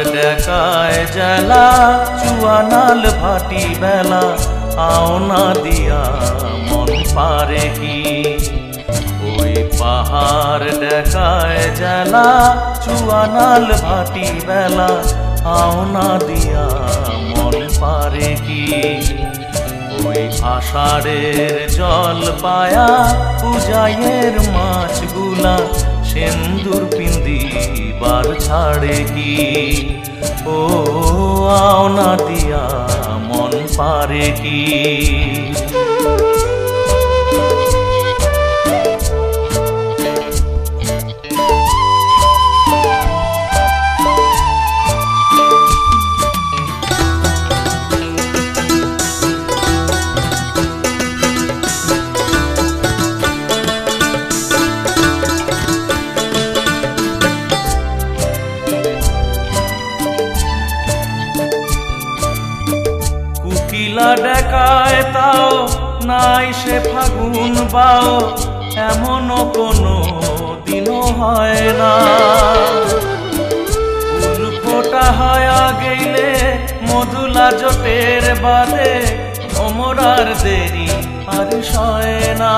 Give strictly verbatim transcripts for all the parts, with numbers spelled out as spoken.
দেখায় জেলা চুয়ানাল ভাটি বেলা আও না দিয়া মন পারে কি ওই পাহাড় দেখায় জেলা চুয়ানাল ভাটি বেলা আও না দিয়া মন পারে কি ওই আষাঢ়ের জল পায়া পূজায়ের মাছগুলা সিন্দুর পিন্দিবার ছাড়ে কি ও আও না দিয়া মন পারে কি কোকিলা দেখায় তাও নাই সে ফাগুন বাও এমনও কোনো দিনও হয় না ফুল ফোটা হয়া গেলে মধুলা জোটের বাদে ভ্রমরার দেরি আর সয় না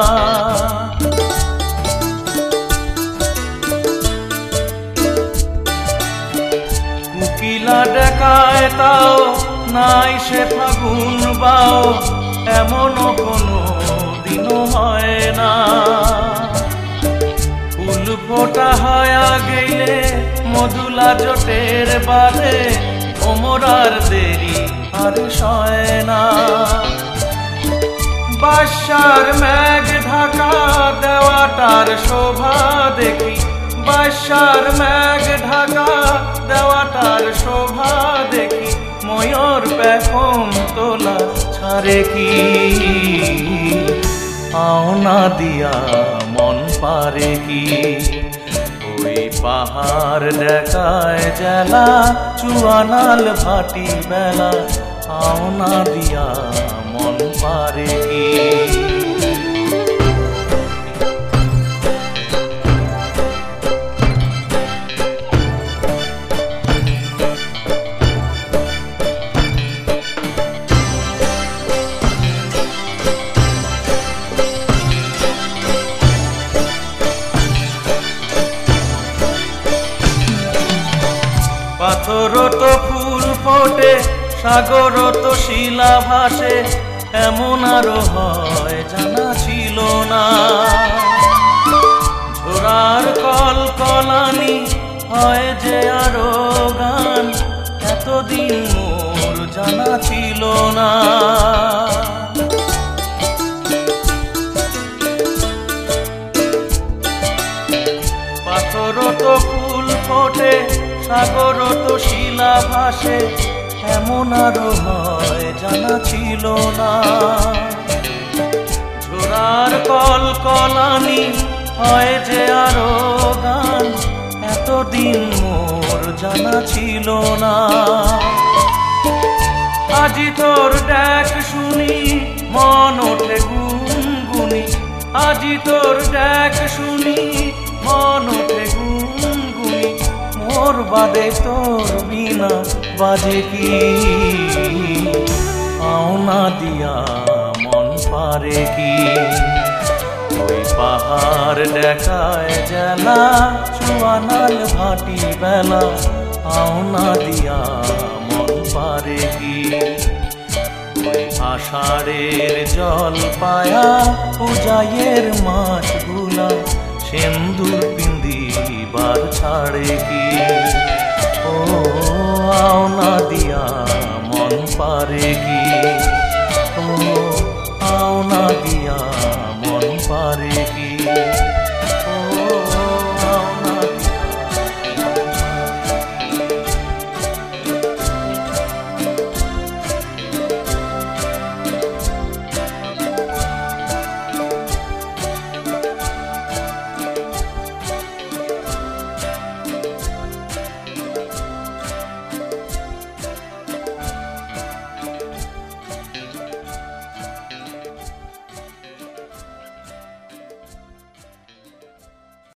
কোকিলা দেখায় তাও নাই সে ফাগুন বাও এমনও কোনো দিনও হয় না ফুল ফোটা হয়া গেলে মধুলা জোটের বাদে ভ্রমরার দেরি আর সয় না বাসার মেঘ ঢাকা দেওয়াটার শোভা দেখি বাসার মেঘ ঢাকা দেওয়াটার শোভা দেখি ময়ূর পেখম তোলা ছাড়ে কি আও না দিয়া মন পারে কি ওই পাহাড় দেখায় জেলা চুয়ানাল ভাটি বেলা আও না দিয়া মন পারে কি পাথর তো ফুল ফোটে সাগর তো শিলা ভাসে এমন আরো হয় জানা ছিল না ঝোড়ার কল কলানি হয় যে আরো গান এতদিন মোর জানা ছিল না পাথর তো ফুল ফোটে সাগর তো শিলা ভাসে এমন আরো হয় জানা ছিল না ঝোড়ার কল কলানি হয় যে আরো গান এতদিন মোর জানা ছিল না আজি তোর ডাক শুনি মন ওঠে গুনগুনি আজি তোর ডাক শুনি মন ওঠে গুনগুনি মোর বাদে তোর বিনা বাজে কি আও না দিয়া মন পারে কি ওই পাহাড় দেখায় জেলা চুয়ানাল ভাটি বেলা আও না দিয়া মন পারে কি ওই আষাঢ়ের জল পায়া পূজায়ের মাছগুলা সিন্দুর পিন্দিবার ছাড়ে কি ও আও না দিয়া মন পারে কি।